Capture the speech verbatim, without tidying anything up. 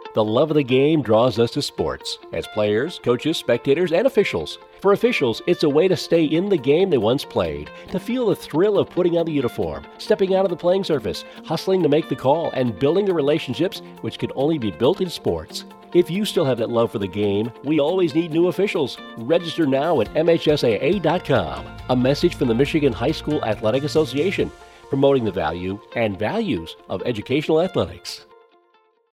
The love of the game draws us to sports, as players, coaches, spectators, and officials. For officials, it's a way to stay in the game they once played, to feel the thrill of putting on the uniform, stepping out of the playing surface, hustling to make the call, and building the relationships which can only be built in sports. If you still have that love for the game, we always need new officials. Register now at M H S A A dot com. A message from the Michigan High School Athletic Association, promoting the value and values of educational athletics.